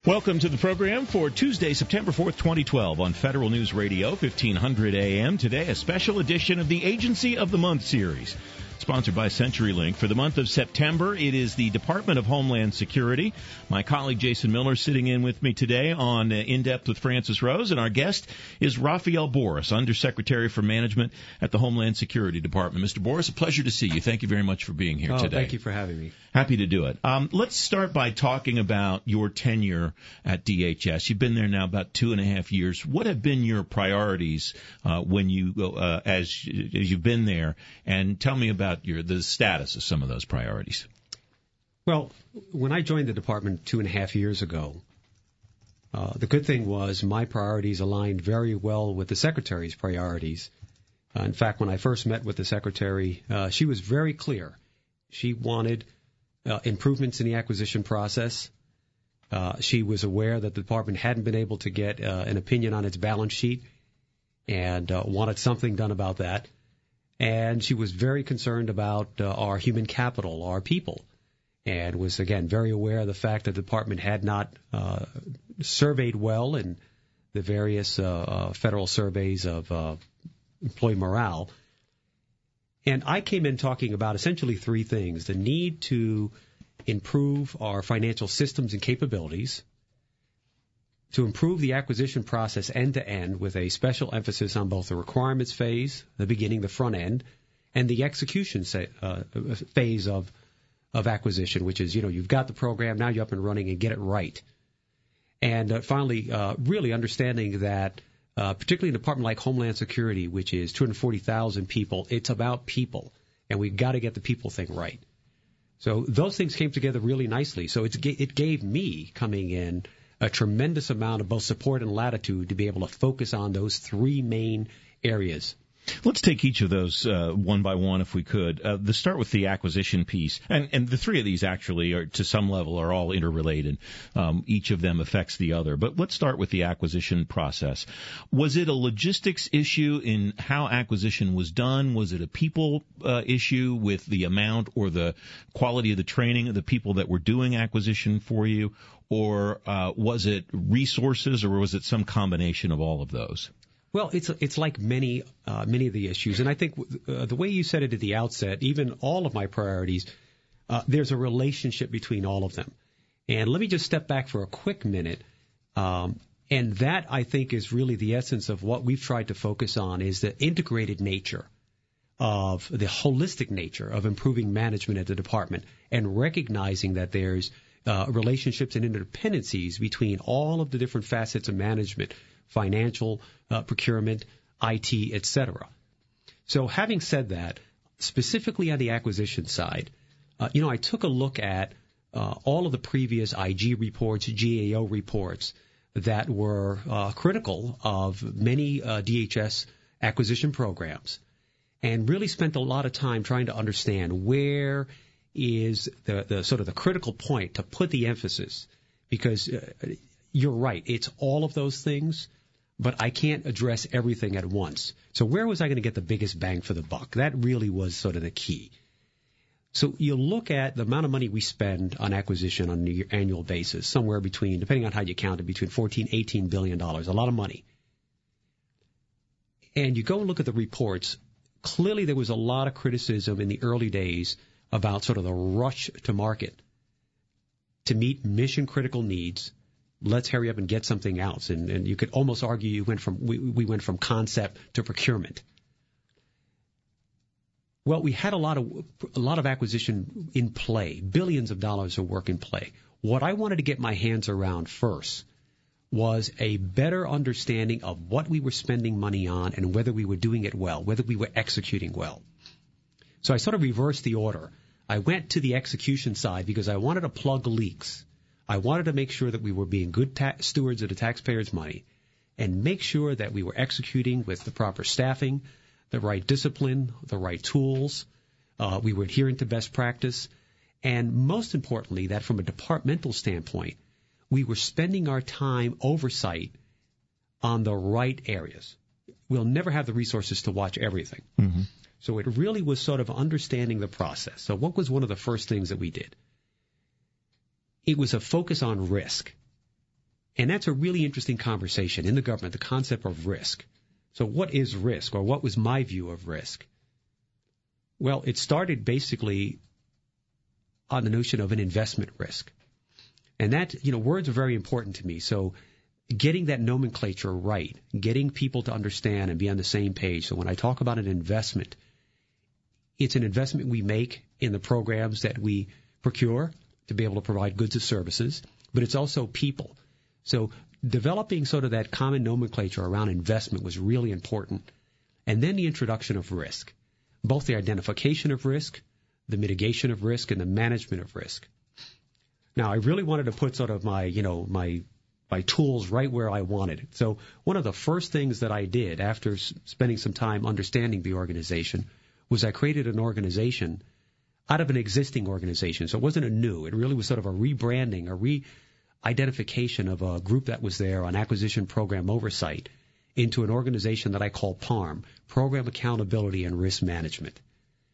Welcome to the program for Tuesday, September 4th, 2012 on Federal News Radio, 1500 AM. Today, a special edition of the Agency of the Month series, sponsored by CenturyLink. For the month of September, it is the Department of Homeland Security. My colleague Jason Miller sitting in with me today on In Depth with Francis Rose, and our guest is Rafael Borras, Undersecretary for Management at the Homeland Security Department. Mr. Borras, a pleasure to see you. Thank you very much for being here today. Thank you for having me. Happy to do it. Let's start by talking about your tenure at DHS. You've been there now about 2.5 years. What have been your priorities when you as you've been there? And tell me about the status of some of those priorities. Well, when I joined the department 2.5 years ago, the good thing was my priorities aligned very well with the Secretary's priorities. In fact, when I first met with the Secretary, she was very clear. She wanted improvements in the acquisition process. She was aware that the department hadn't been able to get an opinion on its balance sheet and wanted something done about that. And she was very concerned about our human capital, our people, and was, again, very aware of the fact that the department had not surveyed well in the various federal surveys of employee morale. And I came in talking about essentially three things: the need to improve our financial systems and capabilities, to improve the acquisition process end-to-end with a special emphasis on both the requirements phase, the beginning, the front end, and the execution phase of acquisition, which is, you've got the program, now you're up and running and get it right. And finally, really understanding that, particularly in a department like Homeland Security, which is 240,000 people, it's about people, and we've got to get the people thing right. So those things came together really nicely. So it gave me, coming in, a tremendous amount of both support and latitude to be able to focus on those three main areas. Let's take each of those one by one, if we could. Let's start with the acquisition piece. And the three of these actually are, to some level, are all interrelated. Each of them affects the other. But let's start with the acquisition process. Was it a logistics issue in how acquisition was done? Was it a people issue with the amount or the quality of the training of the people that were doing acquisition for you? Or was it resources, or was it some combination of all of those? Well, it's like many of the issues, and I think the way you said it at the outset, even all of my priorities, there's a relationship between all of them. And let me just step back for a quick minute, and that, I think, is really the essence of what we've tried to focus on, is the integrated nature of the holistic nature of improving management at the department, and recognizing that there's relationships and interdependencies between all of the different facets of management: financial, procurement, IT, etc. So having said that, specifically on the acquisition side, I took a look at all of the previous IG reports, GAO reports that were critical of many DHS acquisition programs, and really spent a lot of time trying to understand where is the sort of the critical point to put the emphasis, because you're right, it's all of those things, but I can't address everything at once. So where was I going to get the biggest bang for the buck? That really was sort of the key. So you look at the amount of money we spend on acquisition on an annual basis, somewhere between, depending on how you count it, between $14, $18 billion, a lot of money. And you go and look at the reports. Clearly there was a lot of criticism in the early days about sort of the rush to market to meet mission-critical needs. Let's hurry up and get something else. And you could almost argue we went from concept to procurement. Well, we had a lot of acquisition in play, billions of dollars of work in play. What I wanted to get my hands around first was a better understanding of what we were spending money on and whether we were doing it well, whether we were executing well. So I sort of reversed the order. I went to the execution side because I wanted to plug leaks. I wanted to make sure that we were being good stewards of the taxpayers' money, and make sure that we were executing with the proper staffing, the right discipline, the right tools. We were adhering to best practice. And most importantly, that from a departmental standpoint, we were spending our time oversight on the right areas. We'll never have the resources to watch everything. Mm-hmm. So it really was sort of understanding the process. So what was one of the first things that we did? It was a focus on risk. And that's a really interesting conversation in the government, the concept of risk. So what is risk, or what was my view of risk? Well, it started basically on the notion of an investment risk. And that, words are very important to me. So getting that nomenclature right, getting people to understand and be on the same page. So when I talk about an investment, it's an investment we make in the programs that we procure to be able to provide goods and services, but it's also people. So developing sort of that common nomenclature around investment was really important. And then the introduction of risk, both the identification of risk, the mitigation of risk, and the management of risk. Now, I really wanted to put sort of my tools right where I wanted it. So one of the first things that I did after spending some time understanding the organization was I created an organization out of an existing organization. So it wasn't a new. It really was sort of a rebranding, a re-identification of a group that was there on acquisition program oversight into an organization that I call PARM, Program Accountability and Risk Management.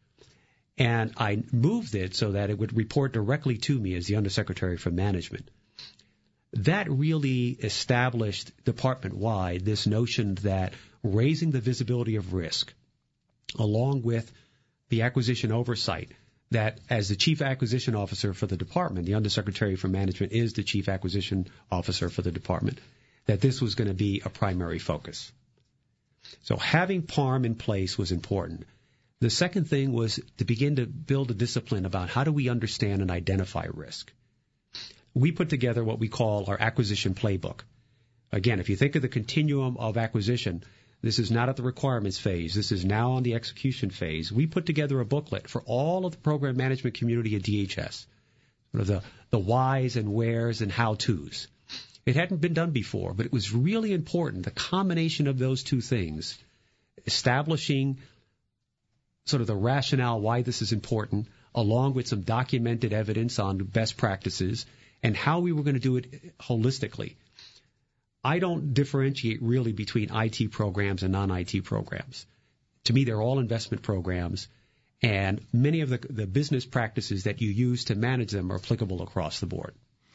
And I moved it so that it would report directly to me as the Undersecretary for Management. That really established department-wide this notion that raising the visibility of risk, along with the acquisition oversight, that as the Chief Acquisition Officer for the department, the Undersecretary for Management is the Chief Acquisition Officer for the department, that this was going to be a primary focus. So having PARM in place was important. The second thing was to begin to build a discipline about how do we understand and identify risk. We put together what we call our acquisition playbook. Again, if you think of the continuum of acquisition, this is not at the requirements phase. This is now on the execution phase. We put together a booklet for all of the program management community at DHS, sort of the whys and wheres and how-tos. It hadn't been done before, but it was really important, the combination of those two things, establishing sort of the rationale why this is important, along with some documented evidence on best practices, and how we were going to do it holistically. I don't differentiate really between IT programs and non-IT programs. To me, they're all investment programs, and many of the business practices that you use to manage them are applicable across the board.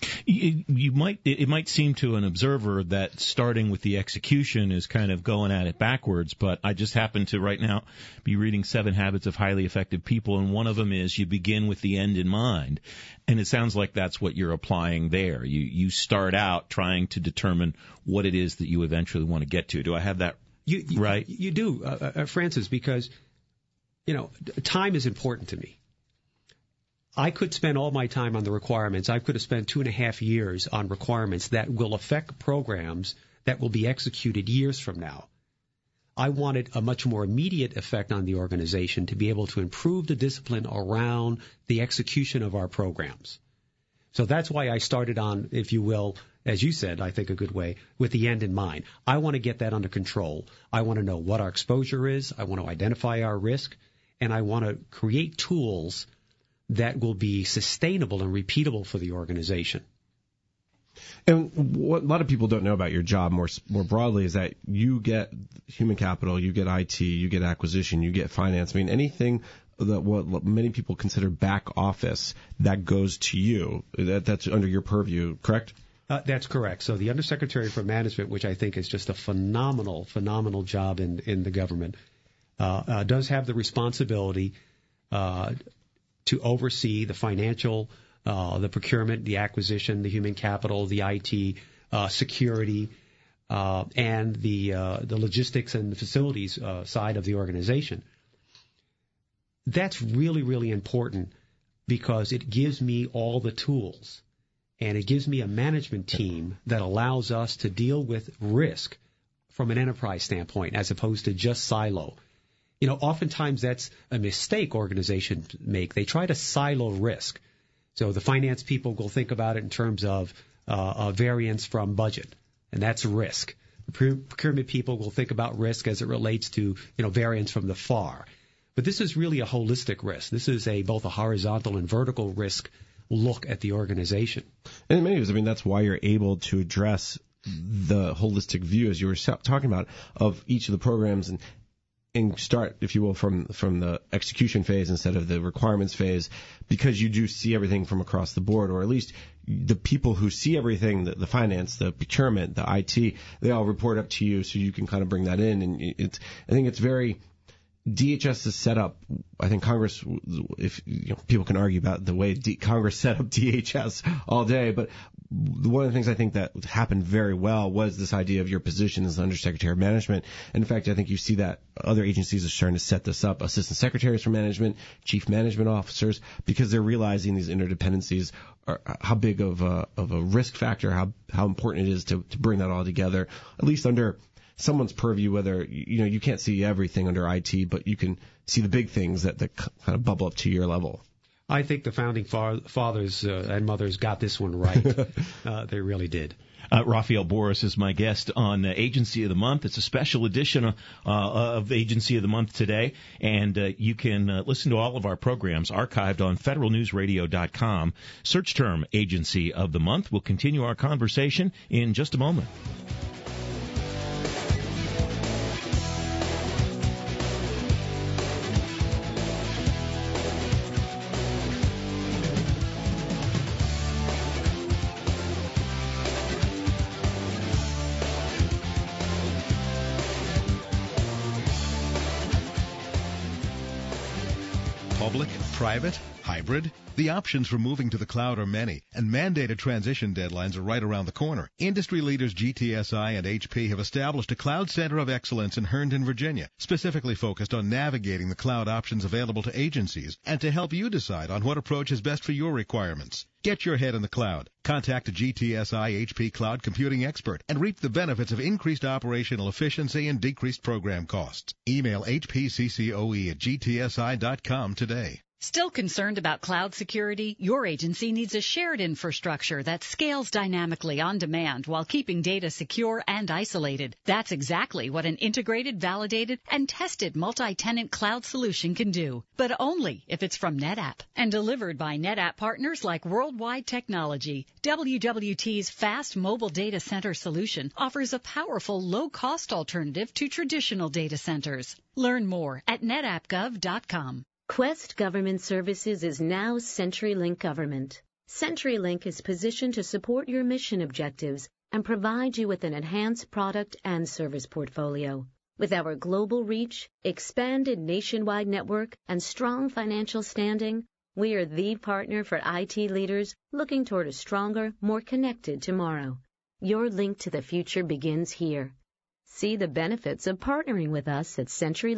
It might seem to an observer that starting with the execution is kind of going at it backwards, but I just happen to right now be reading 7 Habits of Highly Effective People, and one of them is you begin with the end in mind. And it sounds like that's what you're applying there. You start out trying to determine what it is that you eventually want to get to. Do I have that right? You do, Francis, because, time is important to me. I could spend all my time on the requirements. I could have spent 2.5 years on requirements that will affect programs that will be executed years from now. I wanted a much more immediate effect on the organization to be able to improve the discipline around the execution of our programs. So that's why I started on, if you will, as you said, I think a good way, with the end in mind. I want to get that under control. I want to know what our exposure is. I want to identify our risk. And I want to create tools that will be sustainable and repeatable for the organization. And what a lot of people don't know about your job more broadly is that you get human capital, you get IT, you get acquisition, you get finance. I mean, anything that what many people consider back office that goes to you, that's under your purview, correct? That's correct. So the Undersecretary for Management, which I think is just a phenomenal job in the government, does have the responsibility to oversee the financial, the procurement, the acquisition, the human capital, the IT, security, and the logistics and the facilities side of the organization. That's really, really important because it gives me all the tools, and it gives me a management team that allows us to deal with risk from an enterprise standpoint as opposed to just silo. Oftentimes that's a mistake organizations make. They try to silo risk. So the finance people will think about it in terms of variance from budget, and that's risk. The procurement people will think about risk as it relates to, variance from the FAR. But this is really a holistic risk. This is both a horizontal and vertical risk look at the organization. And in many ways, that's why you're able to address the holistic view, as you were talking about, of each of the programs and start, if you will, from the execution phase instead of the requirements phase, because you do see everything from across the board, or at least the people who see everything, the finance, the procurement, the IT, they all report up to you, so you can kind of bring that in. And I think it's very, DHS is set up. I think Congress, if people can argue about the way Congress set up DHS all day, but one of the things I think that happened very well was this idea of your position as Undersecretary of Management. And in fact, I think you see that other agencies are starting to set this up, Assistant Secretaries for Management, Chief Management Officers, because they're realizing these interdependencies are how big of a risk factor, how important it is to bring that all together, at least under someone's purview, whether, you can't see everything under IT, but you can see the big things that kind of bubble up to your level. I think the founding fathers and mothers got this one right. They really did. Rafael Boris is my guest on Agency of the Month. It's a special edition of Agency of the Month today, and you can listen to all of our programs archived on federalnewsradio.com. Search term Agency of the Month. We'll continue our conversation in just a moment. Public, private, hybrid? The options for moving to the cloud are many, and mandated transition deadlines are right around the corner. Industry leaders GTSI and HP have established a cloud center of excellence in Herndon, Virginia, specifically focused on navigating the cloud options available to agencies and to help you decide on what approach is best for your requirements. Get your head in the cloud. Contact a GTSI HP cloud computing expert and reap the benefits of increased operational efficiency and decreased program costs. Email hpccoe@gtsi.com today. Still concerned about cloud security? Your agency needs a shared infrastructure that scales dynamically on demand while keeping data secure and isolated. That's exactly what an integrated, validated, and tested multi-tenant cloud solution can do, but only if it's from NetApp and delivered by NetApp partners like Worldwide Technology. WWT's fast mobile data center solution offers a powerful, low-cost alternative to traditional data centers. Learn more at netappgov.com. Quest Government Services is now CenturyLink Government. CenturyLink is positioned to support your mission objectives and provide you with an enhanced product and service portfolio. With our global reach, expanded nationwide network, and strong financial standing, we are the partner for IT leaders looking toward a stronger, more connected tomorrow. Your link to the future begins here. See the benefits of partnering with us at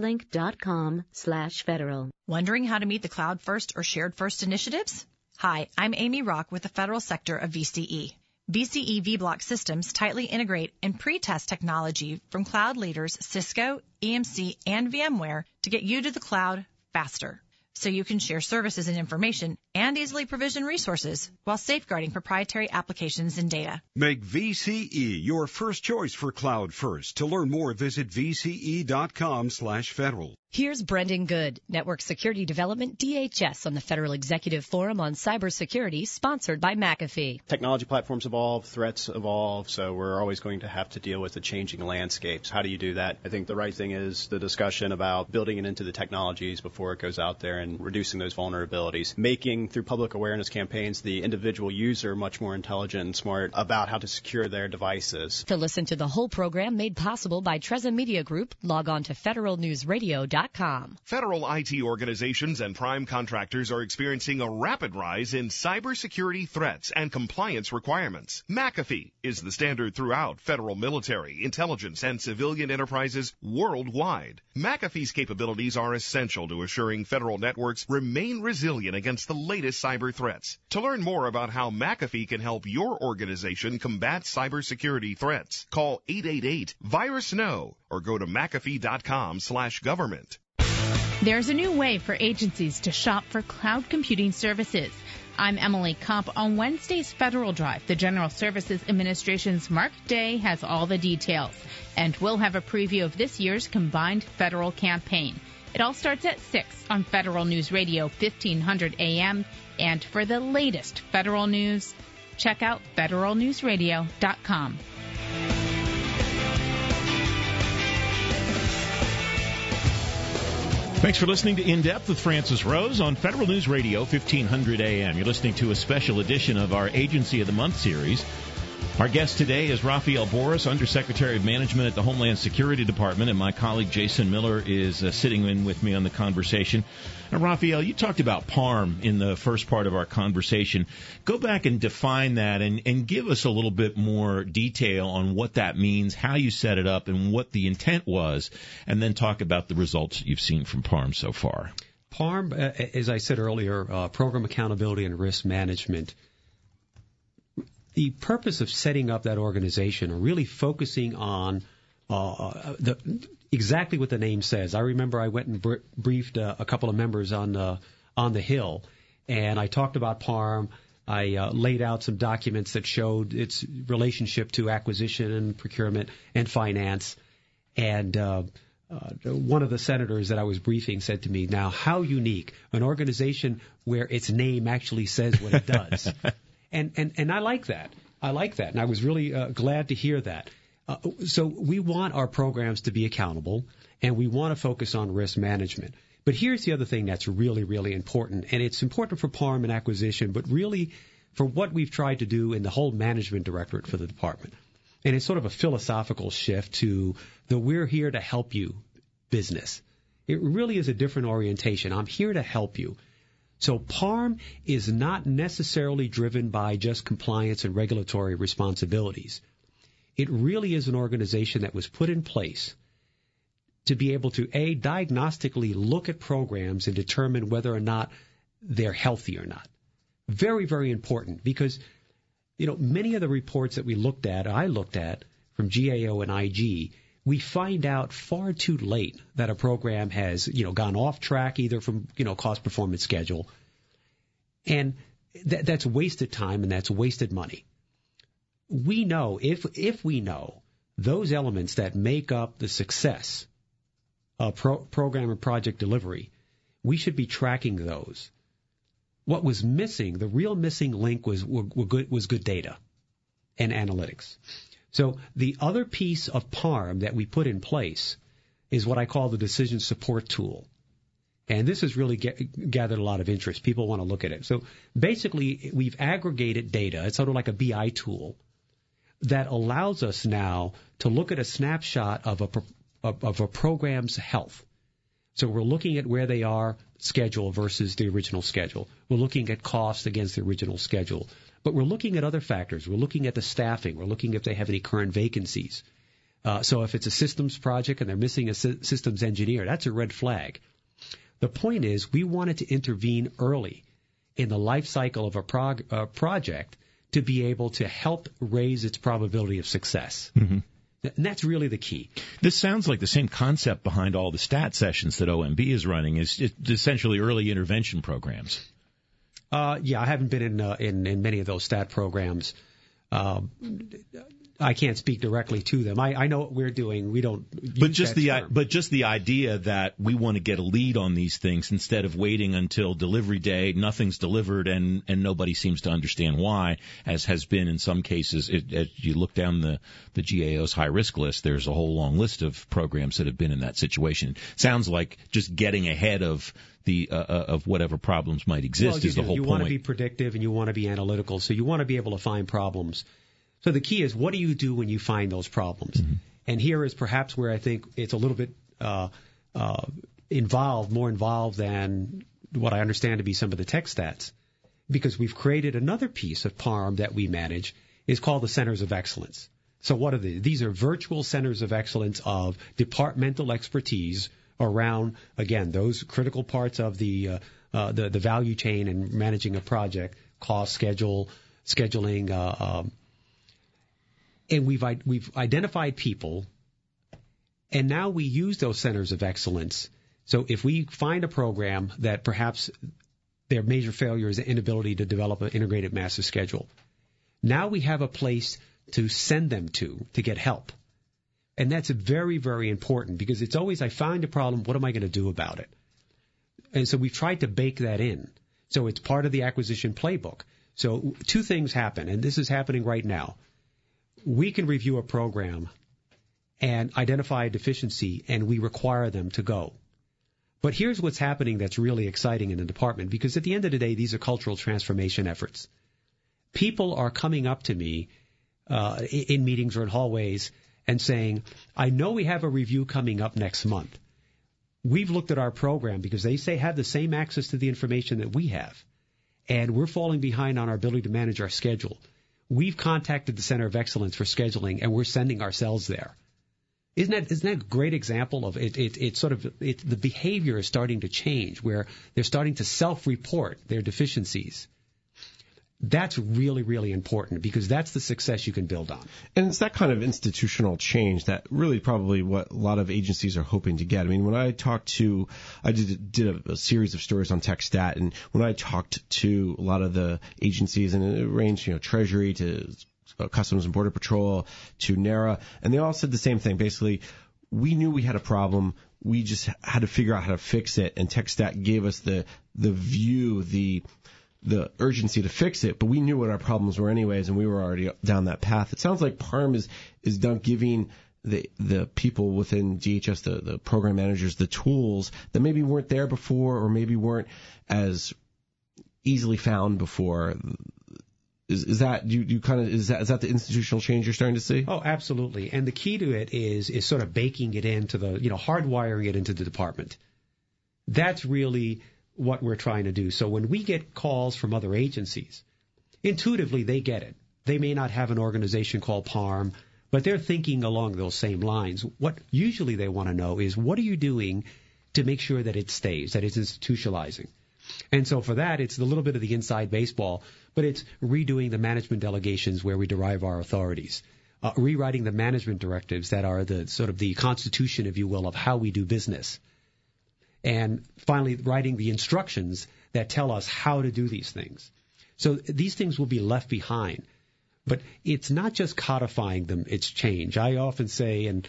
CenturyLink.com/federal. Wondering how to meet the Cloud First or Shared First initiatives? Hi, I'm Amy Rock with the federal sector of VCE. VCE vBlock systems tightly integrate and pre-test technology from cloud leaders Cisco, EMC, and VMware to get you to the cloud faster, so you can share services and information and easily provision resources while safeguarding proprietary applications and data. Make VCE your first choice for Cloud First. To learn more, visit vce.com/federal. Here's Brendan Good, Network Security Development, DHS, on the Federal Executive Forum on Cybersecurity, sponsored by McAfee. Technology platforms evolve, threats evolve, so we're always going to have to deal with the changing landscapes. How do you do that? I think the right thing is the discussion about building it into the technologies before it goes out there and reducing those vulnerabilities, making, through public awareness campaigns, the individual user much more intelligent and smart about how to secure their devices. To listen to the whole program made possible by Treza Media Group, log on to federalnewsradio.com. Federal IT organizations and prime contractors are experiencing a rapid rise in cybersecurity threats and compliance requirements. McAfee is the standard throughout federal military, intelligence, and civilian enterprises worldwide. McAfee's capabilities are essential to assuring federal networks remain resilient against the latest cyber threats. To learn more about how McAfee can help your organization combat cybersecurity threats, call 888-VIRUS-KNOW or go to McAfee.com/government. There's a new way for agencies to shop for cloud computing services. I'm Emily Kopp. On Wednesday's Federal Drive, the General Services Administration's Mark Day has all the details, and we'll have a preview of this year's combined federal campaign. It all starts at 6 on Federal News Radio 1500 AM, and for the latest federal news, check out federalnewsradio.com. Thanks for listening to In Depth with Francis Rose on Federal News Radio 1500 AM. You're listening to a special edition of our Agency of the Month series. Our guest today is Rafael Boris, Undersecretary of Management at the Homeland Security Department, and my colleague Jason Miller is sitting in with me on the conversation. Now, Rafael, you talked about PARM in the first part of our conversation. Go back and define that and give us a little bit more detail on what that means, how you set it up, and what the intent was, and then talk about the results you've seen from PARM so far. PARM, as I said earlier, Program Accountability and Risk Management. The purpose of setting up that organization are really focusing on exactly what the name says. I remember I went and briefed a couple of members on the Hill, and I talked about PARM. I laid out some documents that showed its relationship to acquisition and procurement and finance. And one of the senators that I was briefing said to me, "Now, how unique, an organization where its name actually says what it does." And I like that. And I was really glad to hear that. So we want our programs to be accountable, and we want to focus on risk management. But here's the other thing that's really, really important, and it's important for PARM and acquisition, but really for what we've tried to do in the whole management directorate for the department. And it's sort of a philosophical shift to the we're here to help you business. It really is a different orientation. I'm here to help you. So PARM is not necessarily driven by just compliance and regulatory responsibilities. It really is an organization that was put in place to be able to, A, diagnostically look at programs and determine whether or not they're healthy or not. Very, very important because, many of the reports that I looked at from GAO and IG, we find out far too late that a program has, gone off track either from, cost performance schedule. And that's wasted time and that's wasted money. We know, if we know those elements that make up the success of program and project delivery, we should be tracking those. What was missing, the real missing link was good data and analytics. So the other piece of PARM that we put in place is what I call the decision support tool. And this has really gathered a lot of interest. People want to look at it. So basically, we've aggregated data. It's sort of like a BI tool that allows us now to look at a snapshot of a program's health. So we're looking at where they are schedule versus the original schedule. We're looking at cost against the original schedule. But we're looking at other factors. We're looking at the staffing. We're looking if they have any current vacancies. So if it's a systems project and they're missing a systems engineer, that's a red flag. The point is we wanted to intervene early in the life cycle of a project to be able to help raise its probability of success. Mm-hmm. And that's really the key. This sounds like the same concept behind all the STAT sessions that OMB is running, is essentially early intervention programs. Yeah, I haven't been in many of those STAT programs. I can't speak directly to them. I know what we're doing. We don't. But just the idea that we want to get a lead on these things instead of waiting until delivery day, nothing's delivered, and nobody seems to understand why, as has been in some cases. As you look down the GAO's high risk list, there's a whole long list of programs that have been in that situation. Sounds like just getting ahead of the of whatever problems might exist is the whole point. You want to be predictive and you want to be analytical, so you want to be able to find problems. So the key is, what do you do when you find those problems? Mm-hmm. And here is perhaps where I think it's a little bit more involved than what I understand to be some of the tech stats, because we've created another piece of PARM that we manage. Is called the Centers of Excellence. So what are these? These are virtual centers of excellence of departmental expertise around, again, those critical parts of the value chain and managing a project, cost, scheduling. And we've identified people, and now we use those centers of excellence. So if we find a program that perhaps their major failure is the inability to develop an integrated master schedule, now we have a place to send them to get help. And that's very, very important, because it's always, I find a problem, what am I going to do about it? And so we've tried to bake that in. So it's part of the acquisition playbook. So two things happen, and this is happening right now. We can review a program and identify a deficiency, and we require them to go. But here's what's happening that's really exciting in the department, because at the end of the day, these are cultural transformation efforts. People are coming up to me in meetings or in hallways and saying, I know we have a review coming up next month. We've looked at our program because they have the same access to the information that we have, and we're falling behind on our ability to manage our schedule. We've contacted the Center of Excellence for scheduling, and we're sending ourselves there. Isn't that a great example of it? The behavior is starting to change, where they're starting to self-report their deficiencies. That's really, really important, because that's the success you can build on. And it's that kind of institutional change that really probably what a lot of agencies are hoping to get. I mean, when I did a series of stories on TechStat, and when I talked to a lot of the agencies, and it ranged, Treasury to Customs and Border Patrol to NARA, and they all said the same thing. Basically, we knew we had a problem. We just had to figure out how to fix it, and TechStat gave us the view, the urgency to fix it, but we knew what our problems were anyways, and we were already down that path. It sounds like PARM is done giving the people within DHS, the program managers, the tools that maybe weren't there before, or maybe weren't as easily found before. Is that the institutional change you're starting to see? Oh, absolutely. And the key to it is sort of baking it into hardwiring it into the department. That's really what we're trying to do. So when we get calls from other agencies, intuitively they get it. They may not have an organization called PARM, but they're thinking along those same lines. What usually they want to know is, what are you doing to make sure that it stays, that it's institutionalizing? And so for that, it's a little bit of the inside baseball, but it's redoing the management delegations where we derive our authorities, rewriting the management directives that are the sort of the constitution, if you will, of how we do business. And finally, writing the instructions that tell us how to do these things. So these things will be left behind. But it's not just codifying them, it's change. I often say, and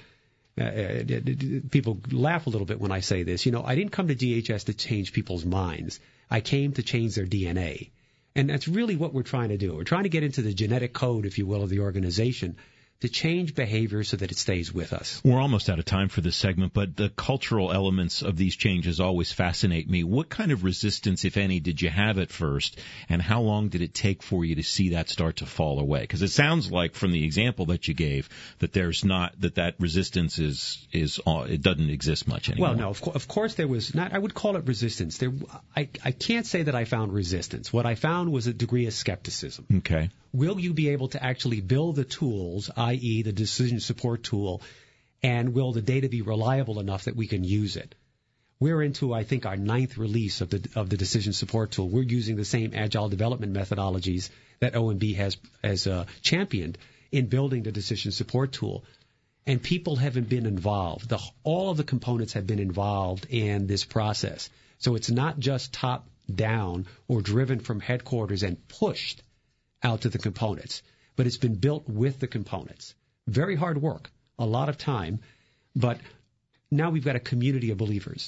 people laugh a little bit when I say this, I didn't come to DHS to change people's minds. I came to change their DNA. And that's really what we're trying to do. We're trying to get into the genetic code, if you will, of the organization, to change behavior so that it stays with us. We're almost out of time for this segment, but the cultural elements of these changes always fascinate me. What kind of resistance, if any, did you have at first, and how long did it take for you to see that start to fall away? Because it sounds like, from the example that you gave, that there's not that resistance it doesn't exist much anymore. Well, no, of course there was not. I would call it resistance. I can't say that I found resistance. What I found was a degree of skepticism. Okay. Will you be able to actually build the tools, i.e. the decision support tool, and will the data be reliable enough that we can use it? We're into, I think, our 9th release of the decision support tool. We're using the same agile development methodologies that OMB has championed in building the decision support tool. And people haven't been involved. All of the components have been involved in this process. So it's not just top down or driven from headquarters and pushed out to the components, but it's been built with the components. Very hard work, a lot of time, but now we've got a community of believers.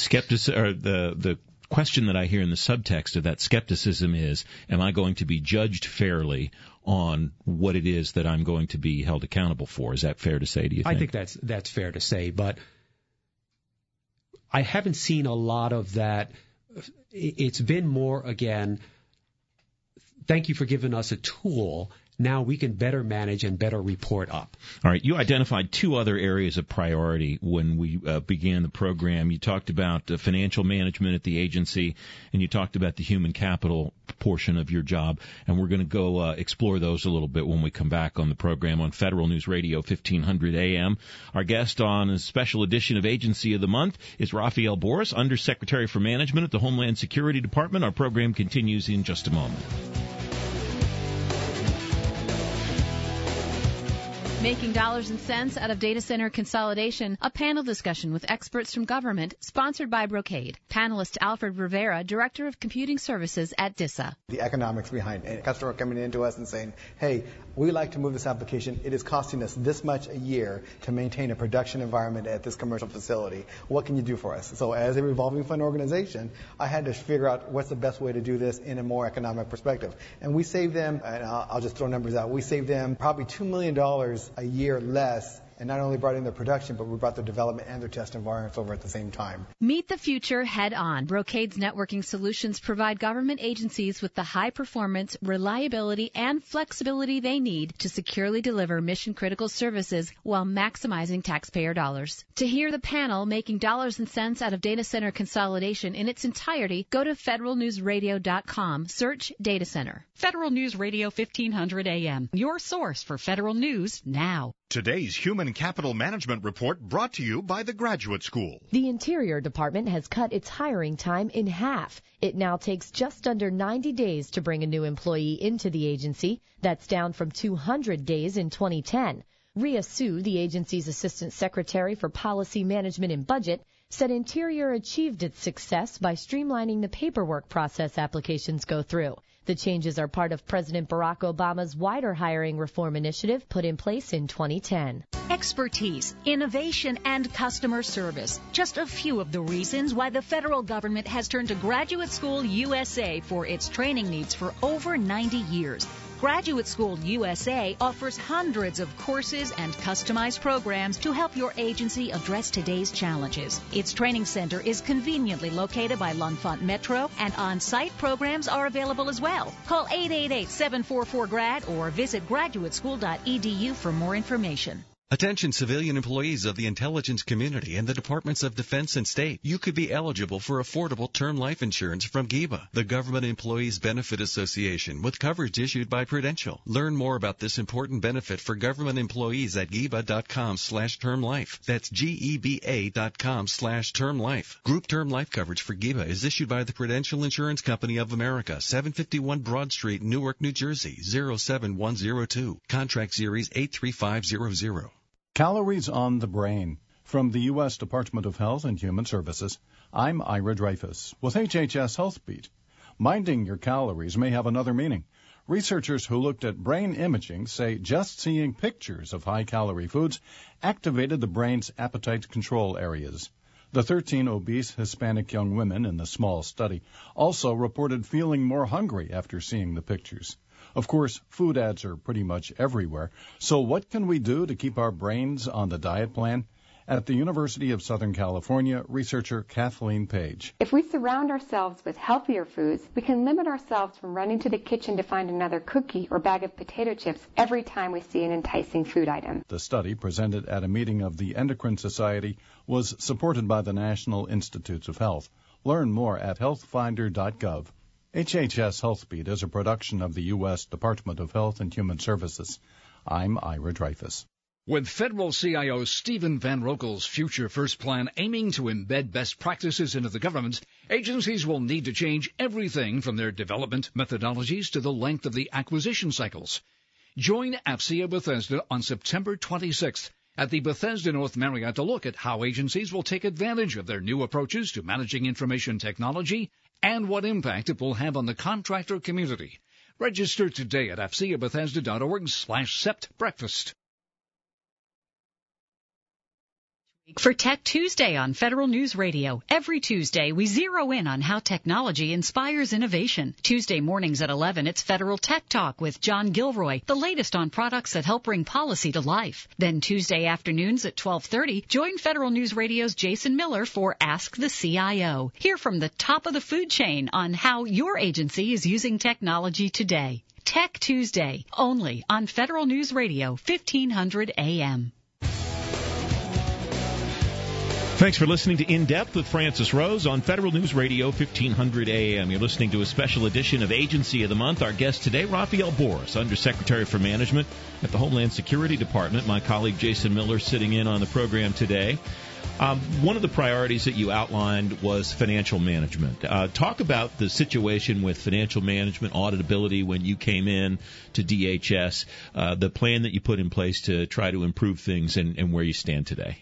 The question that I hear in the subtext of that skepticism is, am I going to be judged fairly on what it is that I'm going to be held accountable for? Is that fair to say, do you think? I think that's fair to say, but I haven't seen a lot of that. It's been more, again, thank you for giving us a tool. Now we can better manage and better report up. All right. You identified 2 other areas of priority when we began the program. You talked about financial management at the agency, and you talked about the human capital portion of your job. And we're going to go explore those a little bit when we come back on the program on Federal News Radio 1500 AM. Our guest on a special edition of Agency of the Month is Rafael Boris, Undersecretary for Management at the Homeland Security Department. Our program continues in just a moment. Making dollars and cents out of data center consolidation, a panel discussion with experts from government, sponsored by Brocade. Panelist Alfred Rivera, Director of Computing Services at DISA. The economics behind it. A customer coming into us and saying, hey, we like to move this application. It is costing us this much a year to maintain a production environment at this commercial facility. What can you do for us? So as a revolving fund organization, I had to figure out what's the best way to do this in a more economic perspective. And we saved them, and I'll just throw numbers out, we saved them probably $2 million a year less and not only brought in their production, but we brought their development and their test environments over at the same time. Meet the future head on. Brocade's networking solutions provide government agencies with the high performance, reliability, and flexibility they need to securely deliver mission-critical services while maximizing taxpayer dollars. To hear the panel making dollars and cents out of data center consolidation in its entirety, go to federalnewsradio.com. Search Data Center. Federal News Radio 1500 AM. Your source for federal news now. Today's Human Capital Management Report brought to you by the Graduate School. The Interior Department has cut its hiring time in half. It now takes just under 90 days to bring a new employee into the agency. That's down from 200 days in 2010. Rhea Su, the agency's Assistant Secretary for Policy Management and Budget, said Interior achieved its success by streamlining the paperwork process applications go through. The changes are part of President Barack Obama's wider hiring reform initiative put in place in 2010. Expertise, innovation, and customer service. Just a few of the reasons why the federal government has turned to Graduate School USA for its training needs for over 90 years. Graduate School USA offers hundreds of courses and customized programs to help your agency address today's challenges. Its training center is conveniently located by L'Enfant Metro, and on-site programs are available as well. Call 888-744-GRAD or visit graduateschool.edu for more information. Attention civilian employees of the intelligence community and the Departments of Defense and State. You could be eligible for affordable term life insurance from GEBA, the Government Employees Benefit Association, with coverage issued by Prudential. Learn more about this important benefit for government employees at GEBA.com/termlife. That's GEBA.com/termlife. Group term life coverage for GEBA is issued by the Prudential Insurance Company of America, 751 Broad Street, Newark, New Jersey, 07102. Contract Series 83500. Calories on the Brain. From the U.S. Department of Health and Human Services, I'm Ira Dreyfus with HHS Health Beat. Minding your calories may have another meaning. Researchers who looked at brain imaging say just seeing pictures of high-calorie foods activated the brain's appetite control areas. The 13 obese Hispanic young women in the small study also reported feeling more hungry after seeing the pictures. Of course, food ads are pretty much everywhere. So what can we do to keep our brains on the diet plan? At the University of Southern California, researcher Kathleen Page. If we surround ourselves with healthier foods, we can limit ourselves from running to the kitchen to find another cookie or bag of potato chips every time we see an enticing food item. The study, presented at a meeting of the Endocrine Society, was supported by the National Institutes of Health. Learn more at healthfinder.gov. HHS Health Beat is a production of the U.S. Department of Health and Human Services. I'm Ira Dreyfus. With Federal CIO Stephen Van Rokel's Future First plan aiming to embed best practices into the government, agencies will need to change everything from their development methodologies to the length of the acquisition cycles. Join AFCEA Bethesda on September 26th at the Bethesda North Marriott to look at how agencies will take advantage of their new approaches to managing information technology and what impact it will have on the contractor community. Register today at afceabethesda.org/septbreakfast. For Tech Tuesday on Federal News Radio. Every Tuesday, we zero in on how technology inspires innovation. Tuesday mornings at 11, it's Federal Tech Talk with John Gilroy, the latest on products that help bring policy to life. Then Tuesday afternoons at 12:30, join Federal News Radio's Jason Miller for Ask the CIO. Hear from the top of the food chain on how your agency is using technology today. Tech Tuesday, only on Federal News Radio, 1500 AM. Thanks for listening to In Depth with Francis Rose on Federal News Radio 1500 AM. You're listening to a special edition of Agency of the Month. Our guest today, Rafael Boris, Undersecretary for Management at the Homeland Security Department. My colleague Jason Miller sitting in on the program today. One of the priorities that you outlined was financial management. Talk about the situation with financial management, auditability when you came in to DHS, the plan that you put in place to try to improve things and where you stand today.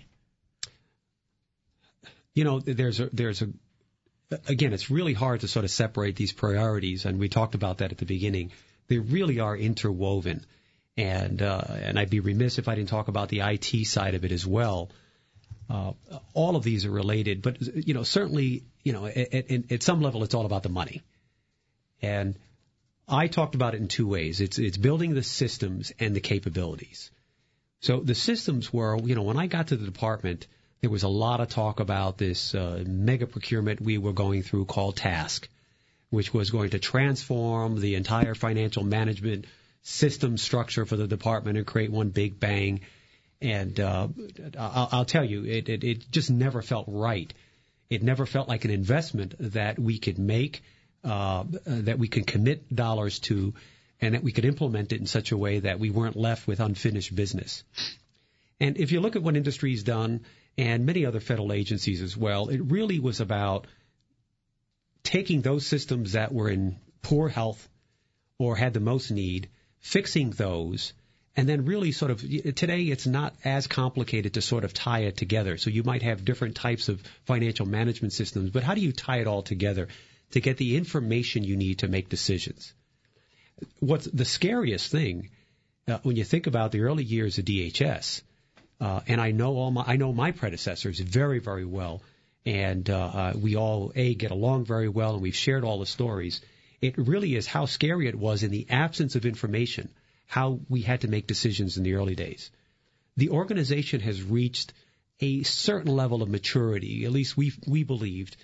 You know, again, it's really hard to sort of separate these priorities, and we talked about that at the beginning. They really are interwoven, and I'd be remiss if I didn't talk about the IT side of it as well. All of these are related, but certainly, at some level, it's all about the money. And I talked about it in two ways. It's building the systems and the capabilities. So the systems were, when I got to the department, there was a lot of talk about this mega procurement we were going through called TASK, which was going to transform the entire financial management system structure for the department and create one big bang. And I'll tell you, it just never felt right. It never felt like an investment that we could make, that we could commit dollars to, and that we could implement it in such a way that we weren't left with unfinished business. And if you look at what industry's done, and many other federal agencies as well, it really was about taking those systems that were in poor health or had the most need, fixing those, and then really sort of, today it's not as complicated to sort of tie it together. So you might have different types of financial management systems, but how do you tie it all together to get the information you need to make decisions? What's the scariest thing when you think about the early years of DHS, and I know my predecessors very, very well, and we all get along very well, and we've shared all the stories. It really is how scary it was in the absence of information, how we had to make decisions in the early days. The organization has reached a certain level of maturity, at least we believed,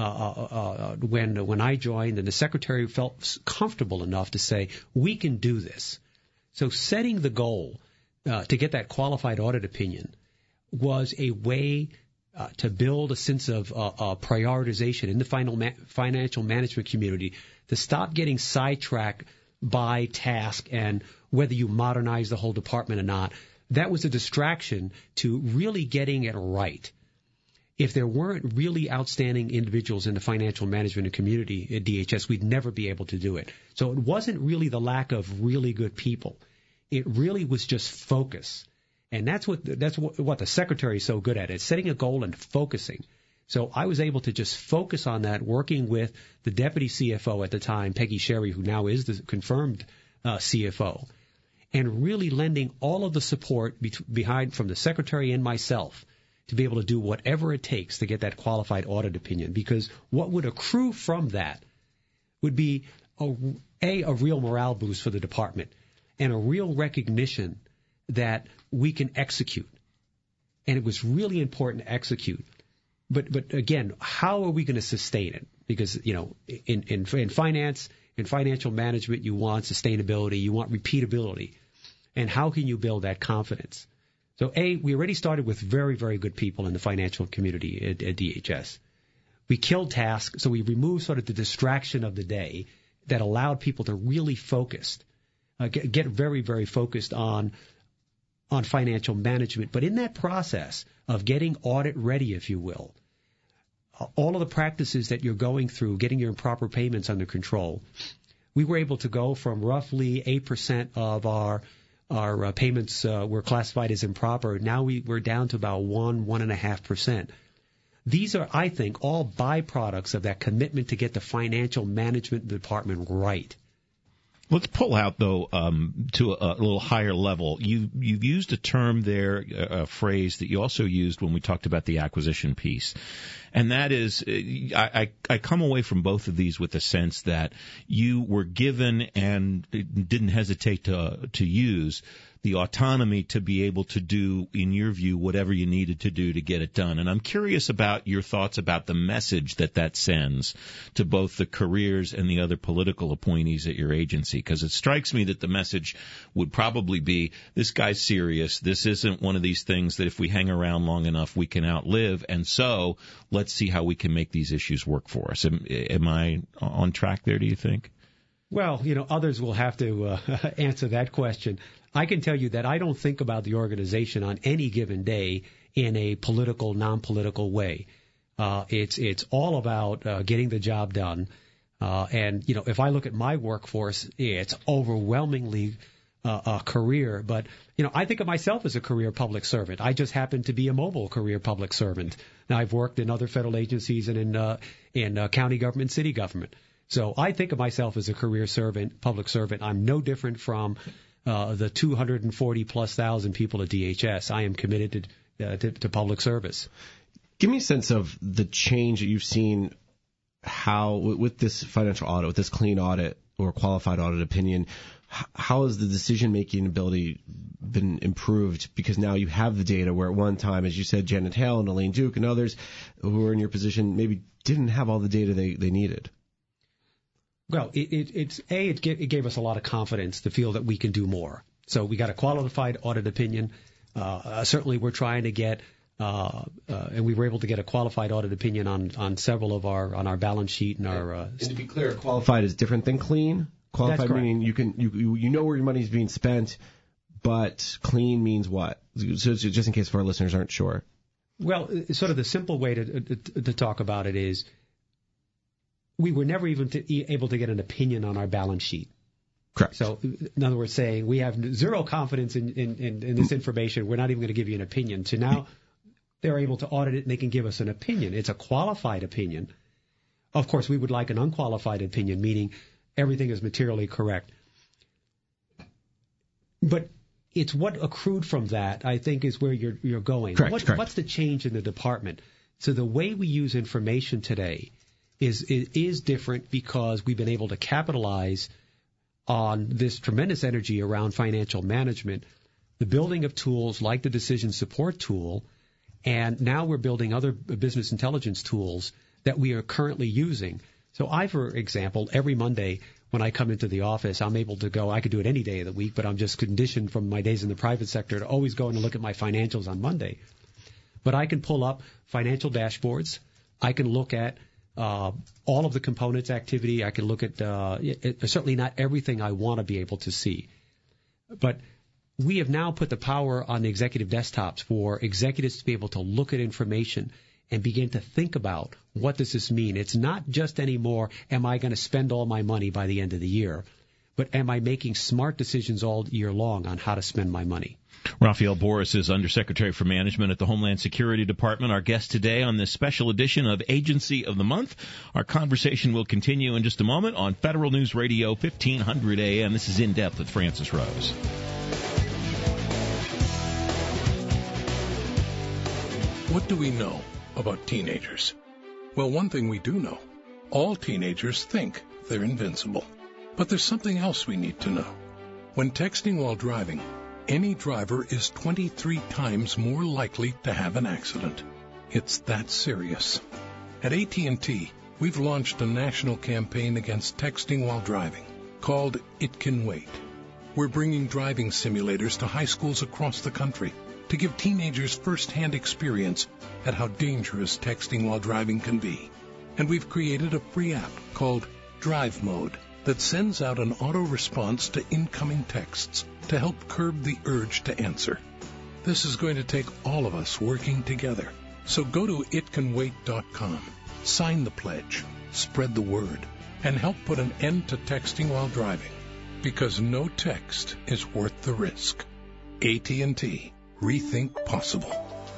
when I joined, and the secretary felt comfortable enough to say, we can do this. So setting the goal to get that qualified audit opinion was a way to build a sense of prioritization in the financial management community, to stop getting sidetracked by task and whether you modernize the whole department or not. That was a distraction to really getting it right. If there weren't really outstanding individuals in the financial management community at DHS, we'd never be able to do it. So it wasn't really the lack of really good people. It really was just focus. And that's what the secretary is so good at. It's setting a goal and focusing. So I was able to just focus on that, working with the deputy CFO at the time, Peggy Sherry, who now is the confirmed CFO, and really lending all of the support behind from the secretary and myself to be able to do whatever it takes to get that qualified audit opinion. Because what would accrue from that would be a real morale boost for the department and a real recognition that we can execute. And it was really important to execute. But again, how are we going to sustain it? Because, in finance, in financial management, you want sustainability, you want repeatability. And how can you build that confidence? So, we already started with very, very good people in the financial community at DHS. We killed tasks, so we removed sort of the distraction of the day that allowed people to really focus, get very, very focused on financial management. But in that process of getting audit ready, if you will, all of the practices that you're going through, getting your improper payments under control, we were able to go from roughly 8% of our payments were classified as improper. Now we're down to about 1.5%. These are, I think, all byproducts of that commitment to get the financial management department right. Let's pull out, though, to a little higher level. You've used a term there, a phrase that you also used when we talked about the acquisition piece. And that is, I come away from both of these with the sense that you were given and didn't hesitate to use the autonomy to be able to do, in your view, whatever you needed to do to get it done. And I'm curious about your thoughts about the message that sends to both the careers and the other political appointees at your agency, because it strikes me that the message would probably be, this guy's serious. This isn't one of these things that if we hang around long enough, we can outlive. And so let's see how we can make these issues work for us. Am I on track there, do you think? Well, others will have to answer that question. I can tell you that I don't think about the organization on any given day in a political, non-political way. It's all about getting the job done. And if I look at my workforce, it's overwhelmingly a career. But, I think of myself as a career public servant. I just happen to be a mobile career public servant. Now, I've worked in other federal agencies and in county government, city government. So I think of myself as a career servant, public servant. I'm no different from the 240,000+ people at DHS. I am committed to public service. Give me a sense of the change that you've seen, how with this financial audit, with this clean audit or qualified audit opinion, how has the decision-making ability been improved? Because now you have the data where at one time, as you said, Janet Hale and Elaine Duke and others who were in your position maybe didn't have all the data they needed. Well, it gave us a lot of confidence to feel that we can do more. So we got a qualified audit opinion. Certainly we're trying to get, and we were able to get a qualified audit opinion on several of on our balance sheet and our. And to be clear, qualified is different than clean. Qualified meaning you know where your money is being spent, but clean means what? So just in case our listeners aren't sure. Well, sort of the simple way to talk about it is we were never even able to get an opinion on our balance sheet. Correct. So, in other words, saying we have zero confidence in this information, we're not even going to give you an opinion. So now they're able to audit it and they can give us an opinion. It's a qualified opinion. Of course, we would like an unqualified opinion, meaning everything is materially correct. But it's what accrued from that, I think, is where you're going. Correct. What's the change in the department? So the way we use information today is different because we've been able to capitalize on this tremendous energy around financial management, the building of tools like the decision support tool, and now we're building other business intelligence tools that we are currently using. So for example, every Monday when I come into the office, I'm able to go, I could do it any day of the week, but I'm just conditioned from my days in the private sector to always go and look at my financials on Monday. But I can pull up financial dashboards. I can look at all of the components activity. I can look at certainly not everything I want to be able to see. But we have now put the power on the executive desktops for executives to be able to look at information and begin to think about what does this mean. It's not just anymore, am I going to spend all my money by the end of the year, but am I making smart decisions all year long on how to spend my money? Rafael Boris is Undersecretary for Management at the Homeland Security Department. Our guest today on this special edition of Agency of the Month. Our conversation will continue in just a moment on Federal News Radio 1500 AM. This is In Depth with Francis Rose. What do we know about teenagers? Well, one thing we do know. All teenagers think they're invincible. But there's something else we need to know. When texting while driving, any driver is 23 times more likely to have an accident. It's that serious. At AT&T, we've launched a national campaign against texting while driving called It Can Wait. We're bringing driving simulators to high schools across the country to give teenagers first-hand experience at how dangerous texting while driving can be. And we've created a free app called Drive Mode that sends out an auto response to incoming texts to help curb the urge to answer. This is going to take all of us working together. So go to itcanwait.com, sign the pledge, spread the word, and help put an end to texting while driving. Because no text is worth the risk. AT&T. Rethink possible.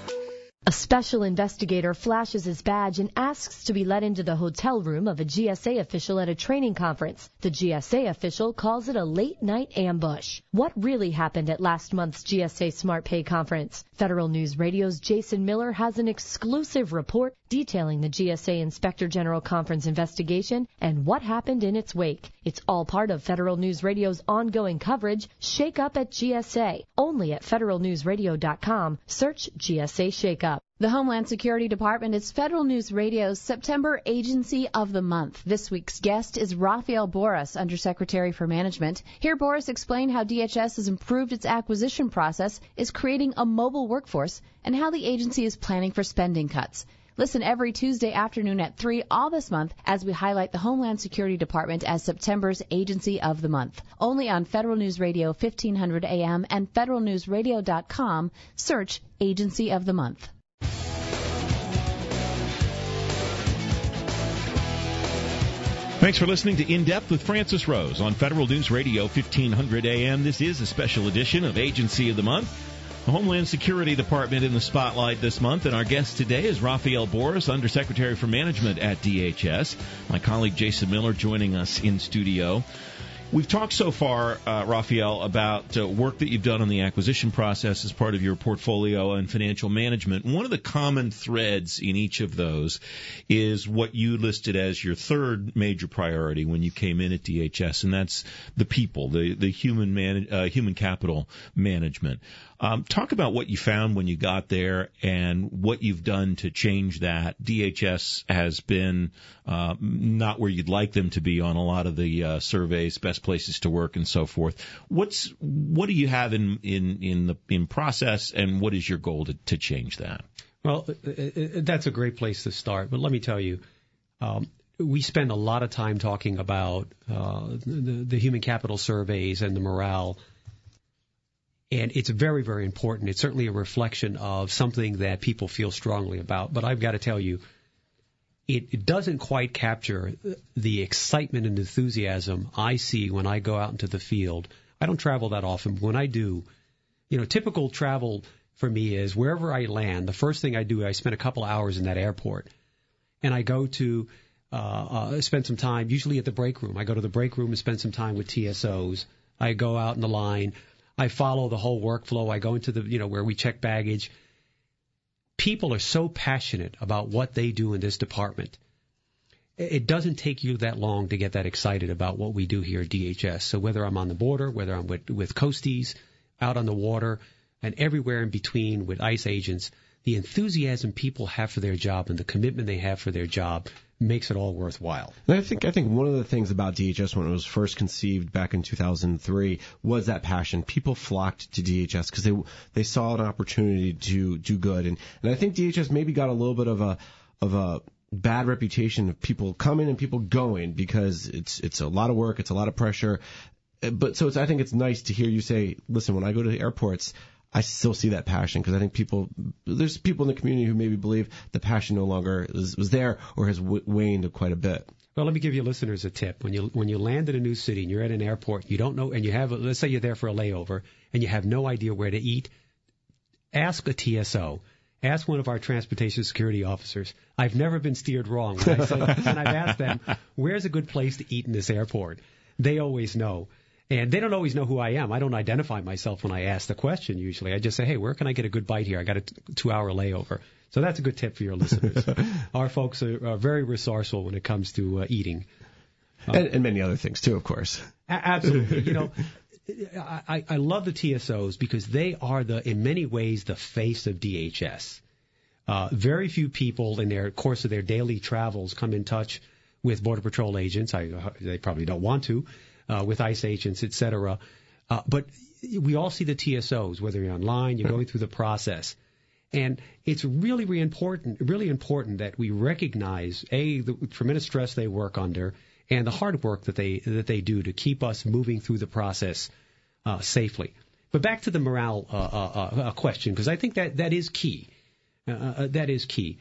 A special investigator flashes his badge and asks to be let into the hotel room of a GSA official at a training conference. The GSA official calls it a late-night ambush. What really happened at last month's GSA Smart Pay conference? Federal News Radio's Jason Miller has an exclusive report detailing the GSA Inspector General Conference investigation and what happened in its wake. It's all part of Federal News Radio's ongoing coverage, Shake Up at GSA, only at federalnewsradio.com. Search GSA Shake Up. The Homeland Security Department is Federal News Radio's September Agency of the Month. This week's guest is Rafael Boris, Undersecretary for Management. Here, Boris explained how DHS has improved its acquisition process, is creating a mobile workforce, and how the agency is planning for spending cuts. Listen every Tuesday afternoon at 3 all this month as we highlight the Homeland Security Department as September's Agency of the Month. Only on Federal News Radio 1500 AM and federalnewsradio.com. Search Agency of the Month. Thanks for listening to In Depth with Francis Rose on Federal News Radio 1500 AM. This is a special edition of Agency of the Month. The Homeland Security Department in the spotlight this month, and our guest today is Rafael Boris, Undersecretary for Management at DHS. My colleague Jason Miller joining us in studio. We've talked so far, Raphael, about work that you've done on the acquisition process as part of your portfolio and financial management. One of the common threads in each of those is what you listed as your third major priority when you came in at DHS, and that's the people, the human capital management. Talk about what you found when you got there and what you've done to change that. DHS has been not where you'd like them to be on a lot of the surveys, best places to work, and so forth. What do you have in process, and what is your goal to change that? Well, that's a great place to start. But let me tell you, we spend a lot of time talking about the human capital surveys and the morale. And it's very, very important. It's certainly a reflection of something that people feel strongly about. But I've got to tell you, it doesn't quite capture the excitement and enthusiasm I see when I go out into the field. I don't travel that often. But when I do, typical travel for me is wherever I land, the first thing I do, I spend a couple hours in that airport. And I go to spend some time, usually at the break room. I go to the break room and spend some time with TSOs. I go out in the line. I follow the whole workflow. I go into where we check baggage. People are so passionate about what they do in this department. It doesn't take you that long to get that excited about what we do here at DHS. So whether I'm on the border, whether I'm with coasties, out on the water, and everywhere in between with ICE agents, the enthusiasm people have for their job and the commitment they have for their job makes it all worthwhile. And I think one of the things about DHS when it was first conceived back in 2003 was that passion. People flocked to DHS because they saw an opportunity to do good, and I think DHS maybe got a little bit of a bad reputation of people coming and people going because it's a lot of work, it's a lot of pressure. But I think it's nice to hear you say, listen, when I go to the airports, I still see that passion because I think there's people in the community who maybe believe the passion no longer was there or has waned quite a bit. Well, let me give you listeners a tip. When you land in a new city and you're at an airport, you don't know, and you have, let's say you're there for a layover and you have no idea where to eat, ask a TSO. Ask one of our transportation security officers. I've never been steered wrong when I've asked them, where's a good place to eat in this airport? They always know. And they don't always know who I am. I don't identify myself when I ask the question usually. I just say, hey, where can I get a good bite here? I got a 2-hour layover. So that's a good tip for your listeners. Our folks are very resourceful when it comes to eating. And many other things too, of course. Absolutely. I love the TSOs because they are in many ways the face of DHS. Very few people in their course of their daily travels come in touch with Border Patrol agents. They probably don't want to. With ICE agents, et cetera. But we all see the TSOs, whether you're online, you're going through the process. And it's really important that we recognize, the tremendous stress they work under and the hard work that they do to keep us moving through the process safely. But back to the morale question, because I think that is key. That is key.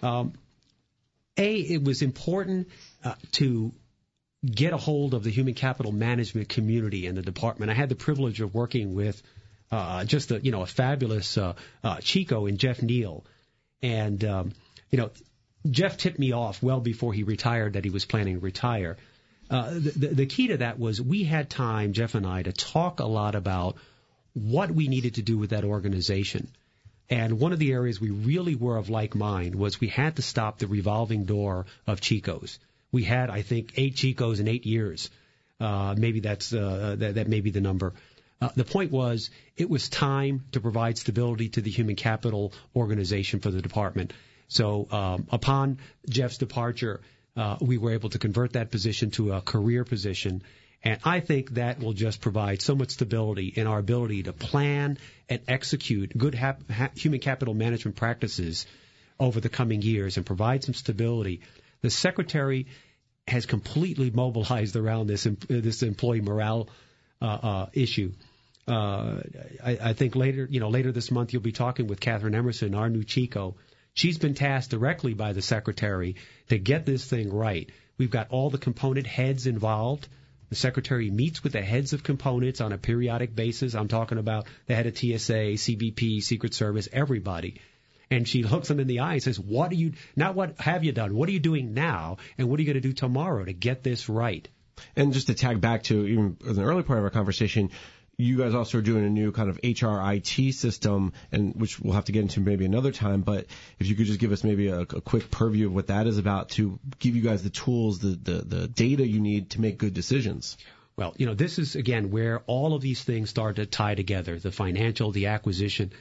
It was important to get a hold of the human capital management community in the department. I had the privilege of working with just a fabulous Chico and Jeff Neal. And, Jeff tipped me off well before he retired that he was planning to retire. The key to that was we had time, Jeff and I, to talk a lot about what we needed to do with that organization. And one of the areas we really were of like mind was we had to stop the revolving door of Chicos. We had, I think, 8 Chicos in 8 years. Maybe that may be the number. The point was it was time to provide stability to the human capital organization for the department. So upon Jeff's departure, we were able to convert that position to a career position. And I think that will just provide so much stability in our ability to plan and execute good human capital management practices over the coming years and provide some stability. The secretary has completely mobilized around this employee morale issue. I think later this month you'll be talking with Catherine Emerson, our new Chico. She's been tasked directly by the secretary to get this thing right. We've got all the component heads involved. The secretary meets with the heads of components on a periodic basis. I'm talking about the head of TSA, CBP, Secret Service, everybody. And she looks them in the eye and says, not what have you done? What are you doing now? And what are you going to do tomorrow to get this right? And just to tag back to even the early part of our conversation, you guys also are doing a new kind of HR IT system, and which we'll have to get into maybe another time. But if you could just give us maybe a quick purview of what that is about to give you guys the tools, the data you need to make good decisions. Well, this is, again, where all of these things start to tie together, the financial, the acquisition.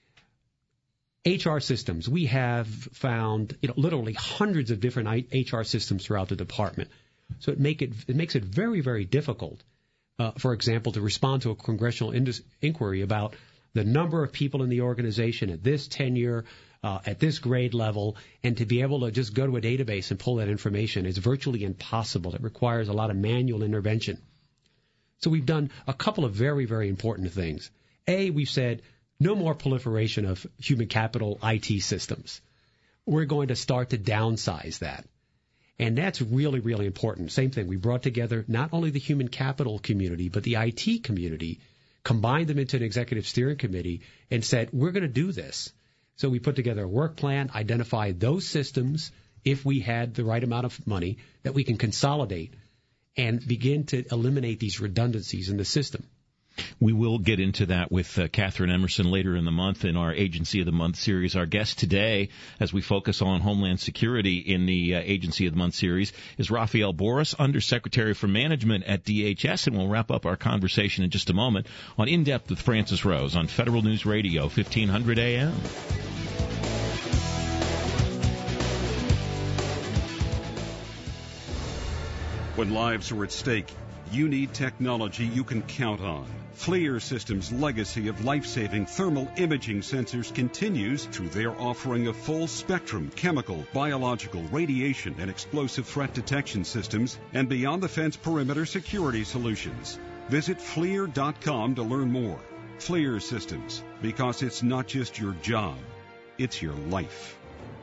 HR systems. We have found, literally hundreds of different HR systems throughout the department. So it makes it very, very difficult, for example, to respond to a congressional inquiry about the number of people in the organization at this tenure, at this grade level, and to be able to just go to a database and pull that information is virtually impossible. It requires a lot of manual intervention. So we've done a couple of very, very important things. We've said no more proliferation of human capital IT systems. We're going to start to downsize that. And that's really, really important. Same thing. We brought together not only the human capital community, but the IT community, combined them into an executive steering committee, and said, we're going to do this. So we put together a work plan, identified those systems, if we had the right amount of money, that we can consolidate and begin to eliminate these redundancies in the system. We will get into that with Catherine Emerson later in the month in our Agency of the Month series. Our guest today, as we focus on Homeland Security in the Agency of the Month series, is Rafael Borras, Undersecretary for Management at DHS, and we'll wrap up our conversation in just a moment on In Depth with Francis Rose on Federal News Radio, 1500 AM. When lives are at stake, you need technology you can count on. FLIR Systems' legacy of life-saving thermal imaging sensors continues through their offering of full-spectrum chemical, biological, radiation, and explosive threat detection systems and beyond-the-fence perimeter security solutions. Visit FLIR.com to learn more. FLIR Systems, because it's not just your job, it's your life.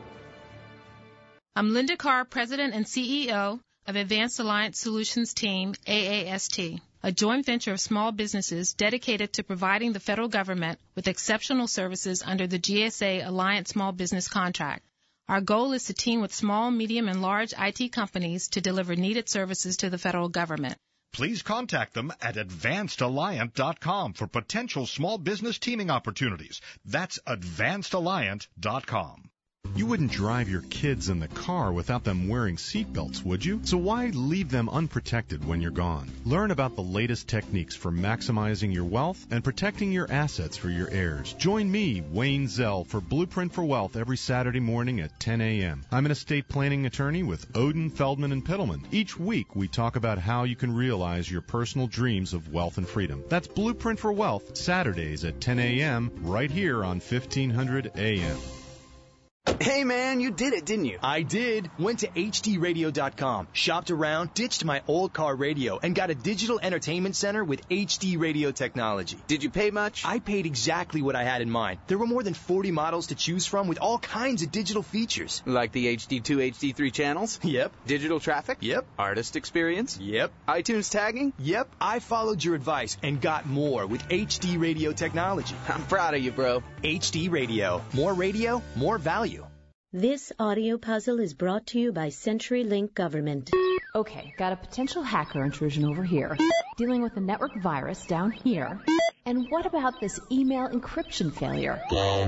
I'm Linda Carr, President and CEO of Advanced Alliance Solutions Team, AAST, a joint venture of small businesses dedicated to providing the federal government with exceptional services under the GSA Alliance Small Business Contract. Our goal is to team with small, medium, and large IT companies to deliver needed services to the federal government. Please contact them at advancedalliant.com for potential small business teaming opportunities. That's advancedalliant.com. You wouldn't drive your kids in the car without them wearing seatbelts, would you? So why leave them unprotected when you're gone? Learn about the latest techniques for maximizing your wealth and protecting your assets for your heirs. Join me, Wayne Zell, for Blueprint for Wealth every Saturday morning at 10 a.m. I'm an estate planning attorney with Odin, Feldman, and Pittleman. Each week, we talk about how you can realize your personal dreams of wealth and freedom. That's Blueprint for Wealth, Saturdays at 10 a.m. right here on 1500 a.m. Hey man, you did it, didn't you? I did. Went to HDRadio.com, shopped around, ditched my old car radio, and got a digital entertainment center with HD radio technology. Did you pay much? I paid exactly what I had in mind. There were more than 40 models to choose from with all kinds of digital features. Like the HD2, HD3 channels? Yep. Digital traffic? Yep. Artist experience? Yep. iTunes tagging? Yep. I followed your advice and got more with HD radio technology. I'm proud of you, bro. HD radio. More radio, more value. This audio puzzle is brought to you by CenturyLink Government. Okay, got a potential hacker intrusion over here. Dealing with a network virus down here. And what about this email encryption failure?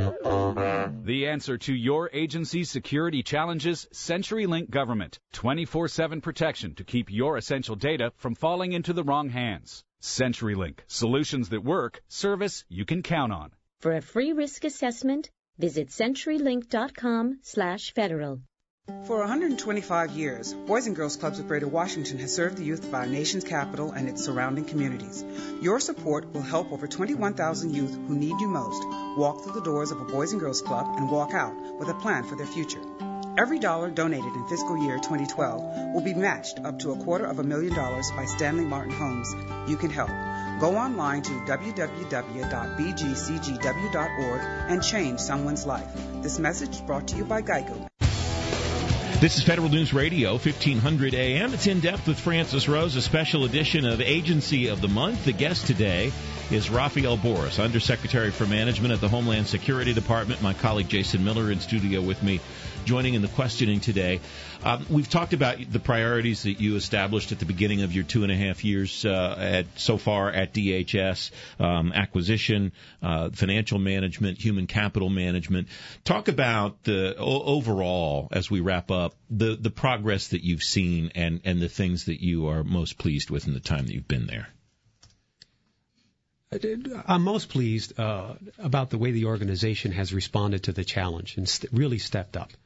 The answer to your agency's security challenges, CenturyLink Government. 24/7 protection to keep your essential data from falling into the wrong hands. CenturyLink. Solutions that work. Service you can count on. For a free risk assessment, visit CenturyLink.com/federal. For 125 years, Boys and Girls Clubs of Greater Washington has served the youth of our nation's capital and its surrounding communities. Your support will help over 21,000 youth who need you most walk through the doors of a Boys and Girls Club and walk out with a plan for their future. Every dollar donated in fiscal year 2012 will be matched up to $250,000 by Stanley Martin Homes. You can help. Go online to www.bgcgw.org and change someone's life. This message is brought to you by Geico. This is Federal News Radio, 1500 AM. It's In Depth with Francis Rose, a special edition of Agency of the Month. The guest today is Rafael Borras, Undersecretary for Management at the Homeland Security Department. My colleague Jason Miller in studio with me, joining in the questioning today. We've talked about the priorities that you established at the beginning of your 2.5 years so far at DHS, acquisition, financial management, human capital management. Talk about the overall, as we wrap up, the progress that you've seen and the things that you are most pleased with in the time that you've been there. I'm most pleased about the way the organization has responded to the challenge and really stepped up.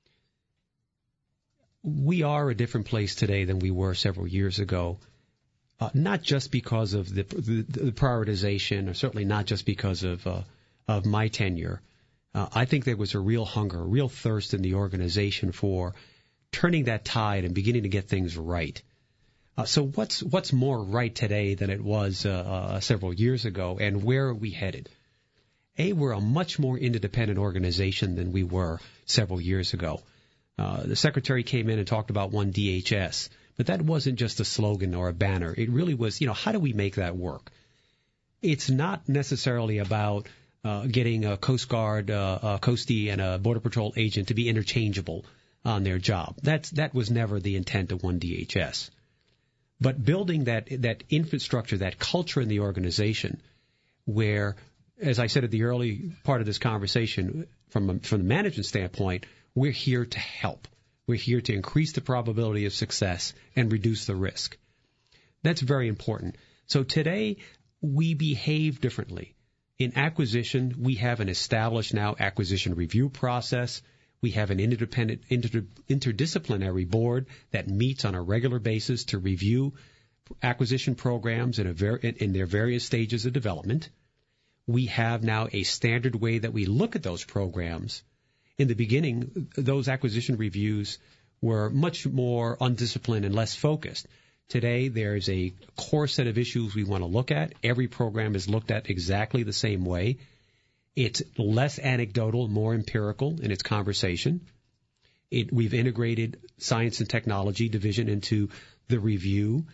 We are a different place today than we were several years ago, not just because of the prioritization, or certainly not just because of my tenure. I think there was a real hunger, a real thirst in the organization for turning that tide and beginning to get things right. So what's more right today than it was several years ago, and where are we headed? We're a much more interdependent organization than we were several years ago. The Secretary came in and talked about one DHS, but that wasn't just a slogan or a banner. It really was, how do we make that work? It's not necessarily about getting a Coast Guard, a Coastie, and a Border Patrol agent to be interchangeable on their job. That was never the intent of one DHS. But building that infrastructure, that culture in the organization, where, as I said at the early part of this conversation, from the management standpoint, we're here to help. We're here to increase the probability of success and reduce the risk. That's very important. So today, we behave differently. In acquisition, we have an established now acquisition review process. We have an independent interdisciplinary board that meets on a regular basis to review acquisition programs in their various stages of development. We have now a standard way that we look at those programs. In the beginning, those acquisition reviews were much more undisciplined and less focused. Today, there's a core set of issues we want to look at. Every program is looked at exactly the same way. It's less anecdotal, more empirical in its conversation. We've integrated science and technology division into the review.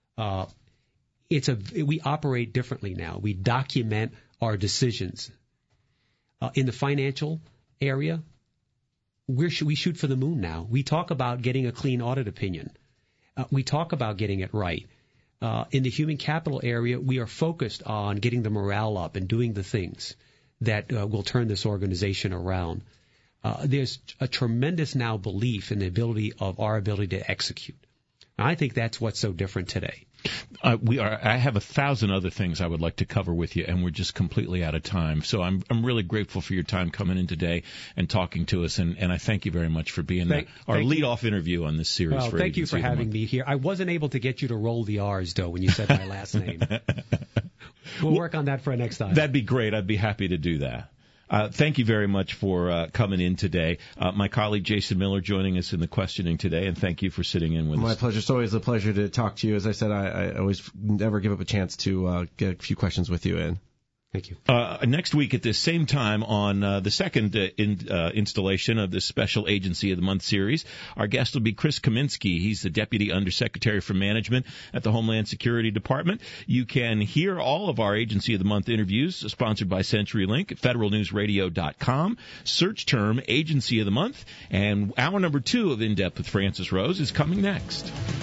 We operate differently now. We document our decisions. In the financial area, we shoot for the moon now. We talk about getting a clean audit opinion. We talk about getting it right. In the human capital area, we are focused on getting the morale up and doing the things that will turn this organization around. There's a tremendous now belief in the ability of our ability to execute. And I think that's what's so different today. I have 1,000 other things I would like to cover with you, and we're just completely out of time. So I'm really grateful for your time coming in today and talking to us, and I thank you very much for being our lead-off interview on this series. Well, thank you for having me here. I wasn't able to get you to roll the R's, though, when you said my last name. We'll work on that for next time. That'd be great. I'd be happy to do that. Thank you very much for coming in today. My colleague Jason Miller joining us in the questioning today, and thank you for sitting in with us. My pleasure. It's always a pleasure to talk to you. As I said, I always never give up a chance to get a few questions with you in. Thank you. Next week at this same time on the second installation of this Special Agency of the Month series, our guest will be Chris Kaminsky. He's the Deputy Undersecretary for Management at the Homeland Security Department. You can hear all of our Agency of the Month interviews sponsored by CenturyLink at federalnewsradio.com. Search term Agency of the Month. And hour number 2 of In Depth with Francis Rose is coming next.